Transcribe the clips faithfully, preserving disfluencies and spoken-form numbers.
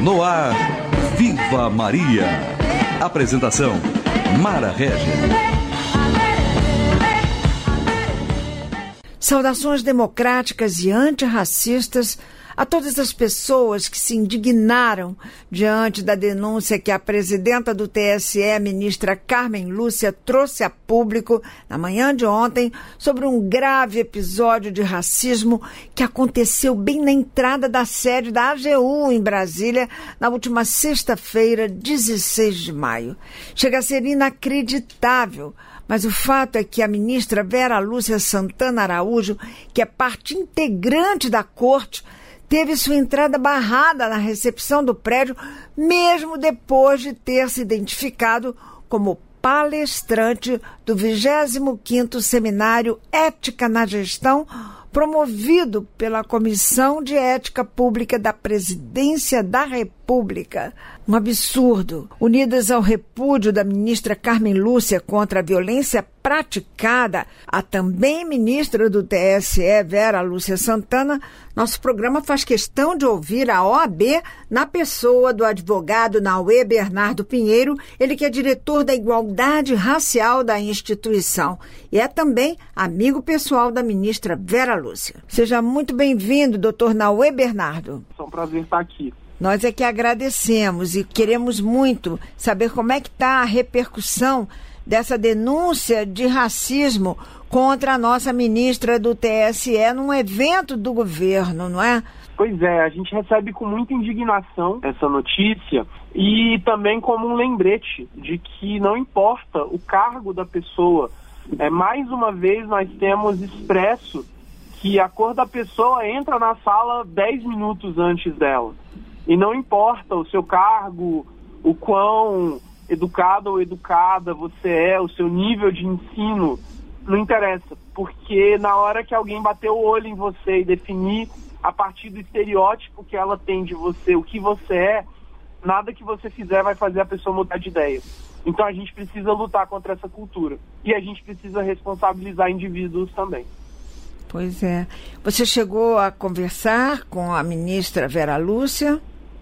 No ar, Viva Maria. Apresentação, Mara Régia. Saudações democráticas e antirracistas a todas as pessoas que se indignaram diante da denúncia que a presidenta do T S E, ministra Carmen Lúcia, trouxe a público na manhã de ontem sobre um grave episódio de racismo que aconteceu bem na entrada da sede da A G U em Brasília na última sexta-feira, dezesseis de maio. Chega a ser inacreditável, mas o fato é que a ministra Vera Lúcia Santana Araújo, que é parte integrante da corte, teve sua entrada barrada na recepção do prédio, mesmo depois de ter se identificado como palestrante do vigésimo quinto Seminário Ética na Gestão, promovido pela Comissão de Ética Pública da Presidência da República. Um absurdo. Unidas ao repúdio da ministra Carmen Lúcia contra a violência praticada a também ministra do T S E, Vera Lúcia Santana, nosso programa faz questão de ouvir a O A B na pessoa do advogado Naue Bernardo Pinheiro, ele que é diretor da Igualdade Racial da instituição e é também amigo pessoal da ministra Vera Lúcia. Seja muito bem-vindo, doutor Naue Bernardo. É um prazer estar aqui. Nós é que agradecemos e queremos muito saber como é que está a repercussão dessa denúncia de racismo contra a nossa ministra do T S E num evento do governo, não é? Pois é, a gente recebe com muita indignação essa notícia e também como um lembrete de que não importa o cargo da pessoa. É, mais uma vez nós temos expresso que a cor da pessoa entra na sala dez minutos antes dela. E não importa o seu cargo, o quão educado ou educada você é, o seu nível de ensino, não interessa. Porque na hora que alguém bater o olho em você e definir a partir do estereótipo que ela tem de você, o que você é, nada que você fizer vai fazer a pessoa mudar de ideia. Então a gente precisa lutar contra essa cultura. E a gente precisa responsabilizar indivíduos também. Pois é. Você chegou a conversar com a ministra Vera Lúcia?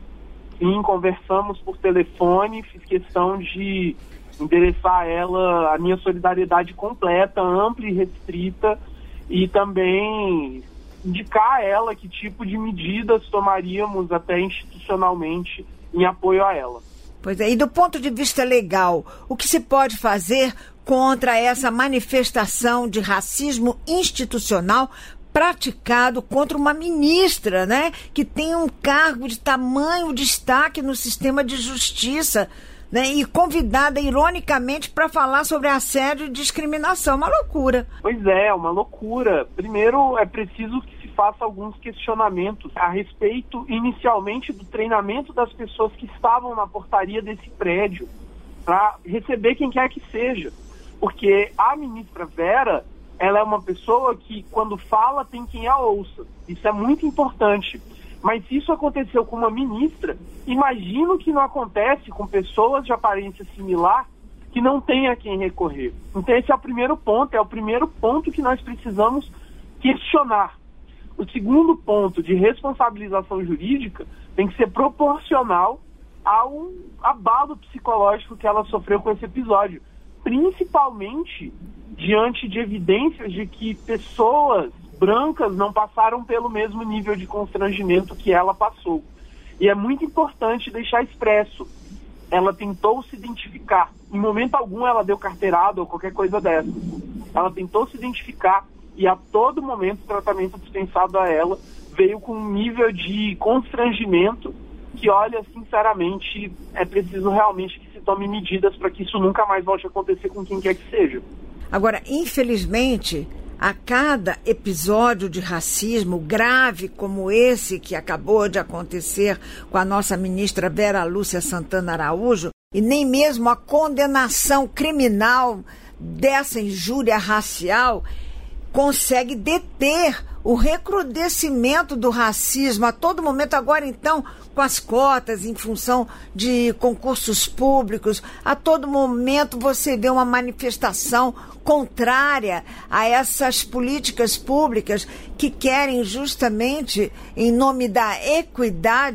Sim, conversamos por telefone, fiz questão de endereçar a ela a minha solidariedade completa, ampla e restrita, e também indicar a ela que tipo de medidas tomaríamos até institucionalmente em apoio a ela. Pois é, e do ponto de vista legal, o que se pode fazer contra essa manifestação de racismo institucional praticado contra uma ministra, né, que tem um cargo de tamanho destaque no sistema de justiça, né, e convidada ironicamente para falar sobre assédio e discriminação? Uma loucura. Pois é, uma loucura. Primeiro é preciso que se faça alguns questionamentos a respeito inicialmente do treinamento das pessoas que estavam na portaria desse prédio para receber quem quer que seja, porque a ministra Vera, ela é uma pessoa que, quando fala, tem quem a ouça. Isso é muito importante. Mas se isso aconteceu com uma ministra, imagino que não acontece com pessoas de aparência similar que não tem a quem recorrer. Então esse é o primeiro ponto, é o primeiro ponto que nós precisamos questionar. O segundo ponto de responsabilização jurídica tem que ser proporcional ao abalo psicológico que ela sofreu com esse episódio, principalmente diante de evidências de que pessoas brancas não passaram pelo mesmo nível de constrangimento que ela passou. E é muito importante deixar expresso, ela tentou se identificar, em momento algum ela deu carteirada ou qualquer coisa dessa. Ela tentou se identificar e a todo momento o tratamento dispensado a ela veio com um nível de constrangimento que, olha, sinceramente, é preciso realmente que se tome medidas para que isso nunca mais volte a acontecer com quem quer que seja. Agora, infelizmente, a cada episódio de racismo grave como esse que acabou de acontecer com a nossa ministra Vera Lúcia Santana Araújo, e nem mesmo a condenação criminal dessa injúria racial consegue deter o recrudescimento do racismo a todo momento. Agora, então, com as cotas em função de concursos públicos, a todo momento você vê uma manifestação contrária a essas políticas públicas que querem justamente, em nome da equidade,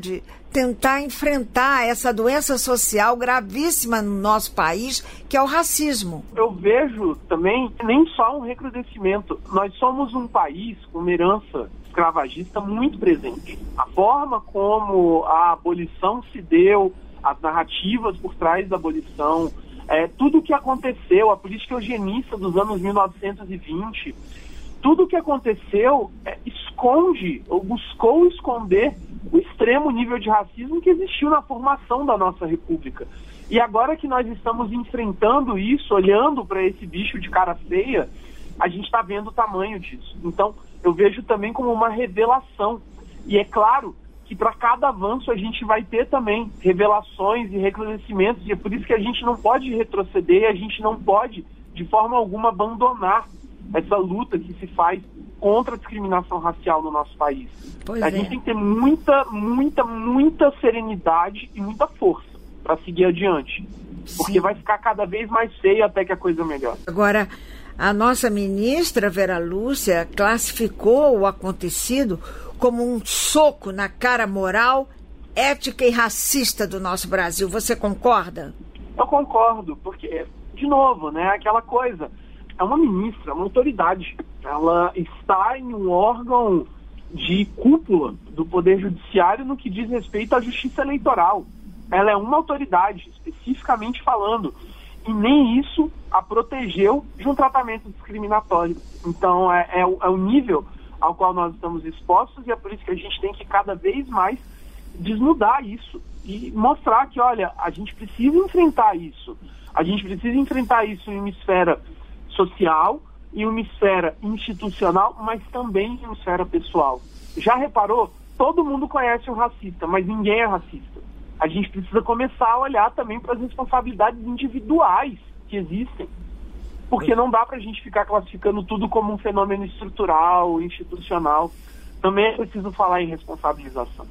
tentar enfrentar essa doença social gravíssima no nosso país, que é o racismo. Eu vejo também nem só um recrudescimento. Nós somos um país com uma herança escravagista muito presente. A forma como a abolição se deu, as narrativas por trás da abolição, é, tudo o que aconteceu, a política eugenista dos anos mil novecentos e vinte, tudo o que aconteceu é, esconde, ou buscou esconder, o extremo nível de racismo que existiu na formação da nossa república. E agora que nós estamos enfrentando isso, olhando para esse bicho de cara feia, a gente está vendo o tamanho disso. Então, eu vejo também como uma revelação. E é claro que para cada avanço a gente vai ter também revelações e recrudescimentos, e é por isso que a gente não pode retroceder, a gente não pode, de forma alguma, abandonar essa luta que se faz contra a discriminação racial no nosso país. Pois a é. gente tem que ter muita, muita, muita serenidade e muita força para seguir adiante. Porque Sim. vai ficar cada vez mais feio até que a coisa melhore. Agora, a nossa ministra Vera Lúcia classificou o acontecido como um soco na cara moral, ética e racista do nosso Brasil. Você concorda? Eu concordo, porque, de novo, né, aquela coisa, é uma ministra, uma autoridade. Ela está em um órgão de cúpula do Poder Judiciário no que diz respeito à justiça eleitoral. Ela é uma autoridade, especificamente falando, e nem isso a protegeu de um tratamento discriminatório. Então, é, é, é o nível ao qual nós estamos expostos, e é por isso que a gente tem que cada vez mais desnudar isso e mostrar que, olha, a gente precisa enfrentar isso. A gente precisa enfrentar isso em uma esfera social, em uma esfera institucional, mas também em uma esfera pessoal. Já reparou? Todo mundo conhece o racista, mas ninguém é racista. A gente precisa começar a olhar também para as responsabilidades individuais que existem. Porque não dá para a gente ficar classificando tudo como um fenômeno estrutural, institucional. Também é preciso falar em responsabilização.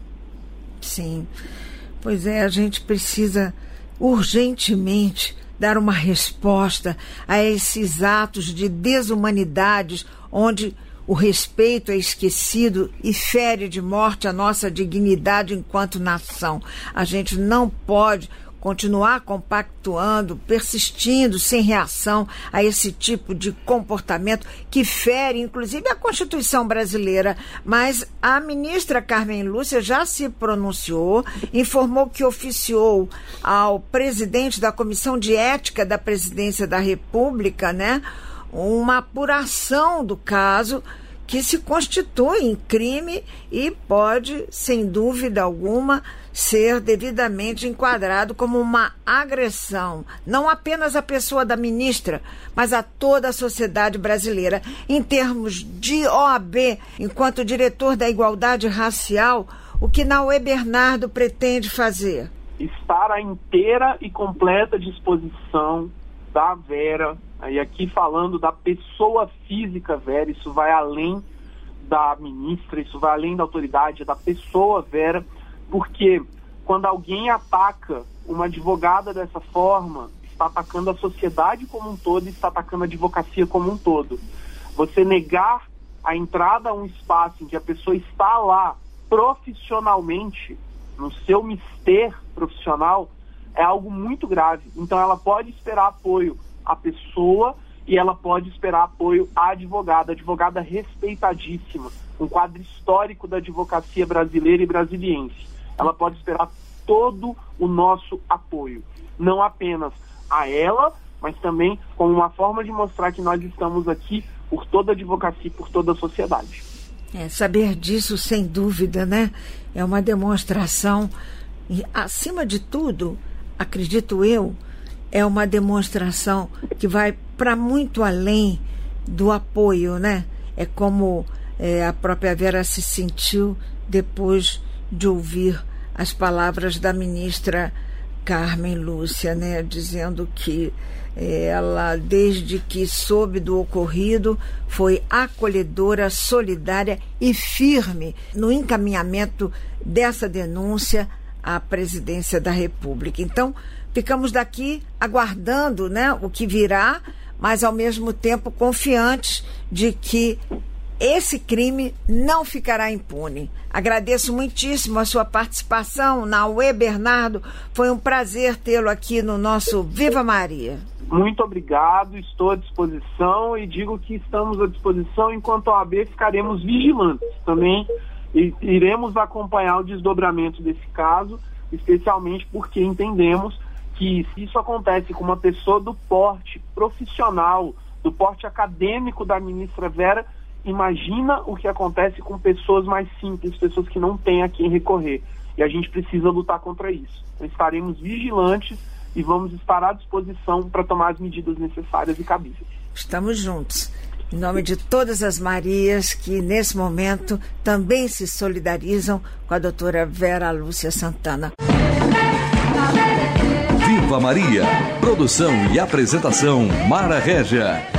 Sim. Pois é, a gente precisa urgentemente dar uma resposta a esses atos de desumanidades onde o respeito é esquecido e fere de morte a nossa dignidade enquanto nação. A gente não pode continuar compactuando, persistindo sem reação a esse tipo de comportamento que fere, inclusive, a Constituição brasileira. Mas a ministra Carmen Lúcia já se pronunciou, informou que oficiou ao presidente da Comissão de Ética da Presidência da República, né, uma apuração do caso que se constitui em crime e pode, sem dúvida alguma, ser devidamente enquadrado como uma agressão, não apenas à pessoa da ministra, mas a toda a sociedade brasileira. Em termos de O A B, enquanto diretor da Igualdade Racial, o que Nauê Bernardo pretende fazer? Estar à inteira e completa disposição da Vera, e aqui falando da pessoa física Vera, isso vai além da ministra, isso vai além da autoridade, da pessoa Vera, porque quando alguém ataca uma advogada dessa forma, está atacando a sociedade como um todo e está atacando a advocacia como um todo. Você negar a entrada a um espaço em que a pessoa está lá profissionalmente, no seu mister profissional, é algo muito grave. Então ela pode esperar apoio à pessoa e ela pode esperar apoio à advogada, advogada respeitadíssima, um quadro histórico da advocacia brasileira e brasiliense. Ela pode esperar todo o nosso apoio, não apenas a ela, mas também como uma forma de mostrar que nós estamos aqui por toda a advocacia e por toda a sociedade. É, saber disso, sem dúvida, né? É uma demonstração, e, acima de tudo, acredito eu, é uma demonstração que vai para muito além do apoio, né? É como é, a própria Vera se sentiu depois de ouvir as palavras da ministra Carmen Lúcia, né? Dizendo que é, ela, desde que soube do ocorrido, foi acolhedora, solidária e firme no encaminhamento dessa denúncia à presidência da República. Então, ficamos daqui aguardando, né, o que virá, mas ao mesmo tempo confiantes de que esse crime não ficará impune. Agradeço muitíssimo a sua participação na U E, Bernardo. Foi um prazer tê-lo aqui no nosso Viva Maria. Muito obrigado, estou à disposição e digo que estamos à disposição enquanto a O A B ficaremos vigilantes também e iremos acompanhar o desdobramento desse caso, especialmente porque entendemos que se isso acontece com uma pessoa do porte profissional, do porte acadêmico da ministra Vera, imagina o que acontece com pessoas mais simples, pessoas que não têm a quem recorrer. E a gente precisa lutar contra isso. Então, estaremos vigilantes e vamos estar à disposição para tomar as medidas necessárias e cabíveis. Estamos juntos. Em nome de todas as Marias que, nesse momento, também se solidarizam com a doutora Vera Lúcia Santana. Viva Maria! Produção e apresentação Mara Régia.